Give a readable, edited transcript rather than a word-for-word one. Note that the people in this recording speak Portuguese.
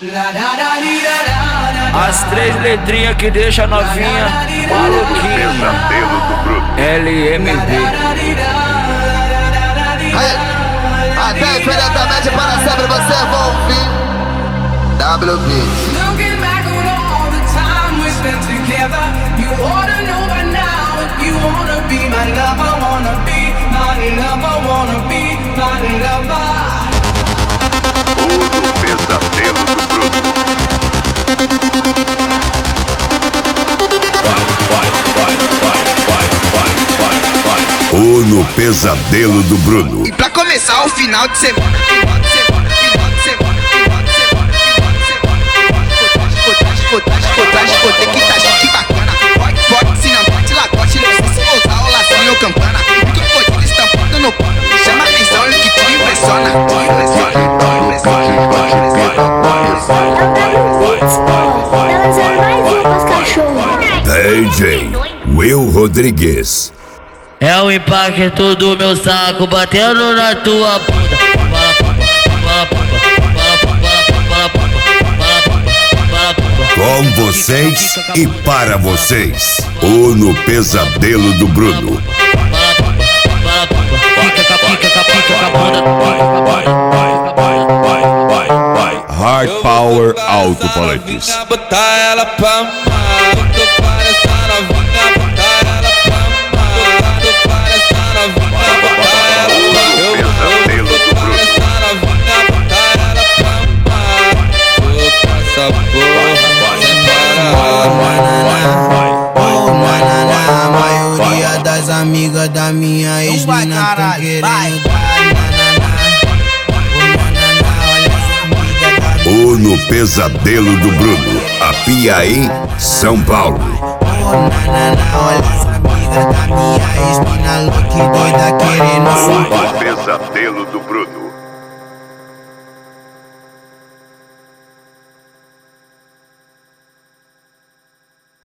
As três letrinhas que deixa a novinha maluquinha. Pesadelo do Bruno. LMB. Até infinitamente para sempre você vai ouvir WB. Looking back on all the time we spent together, you ought to know by now if you wanna be my lover, wanna be my lover, wanna be my lover. O pesadelo do Bruno. O no pesadelo do Bruno. E pra começar o final de semana, que bacana. Pode se não bate lagote, não sei se vou usar o lacinho ou campana. Porque o codilho estampado no pano chama atenção e que te impressiona. DJ Will Rodrigues. É o impacto do meu saco batendo na tua bunda. Com vocês e para vocês. O no pesadelo do Bruno. Hard Power Alto-Falantes. Botar ela pra amar. Tô parecendo novinha, botar ela pra amar. Tô parecendo novinha, botar ela pra amar. Pesadelo do Bruno. Novinha, botar ela pra amar. Tô com essa porra sem parar. A maioria das amigas da minha ex-mina tão querendo dar. O no pesadelo do Bruno. Apiaí, São Paulo. Olha as amigas da minha ex-mina louca e doida querendo. O pesadelo do Bruno.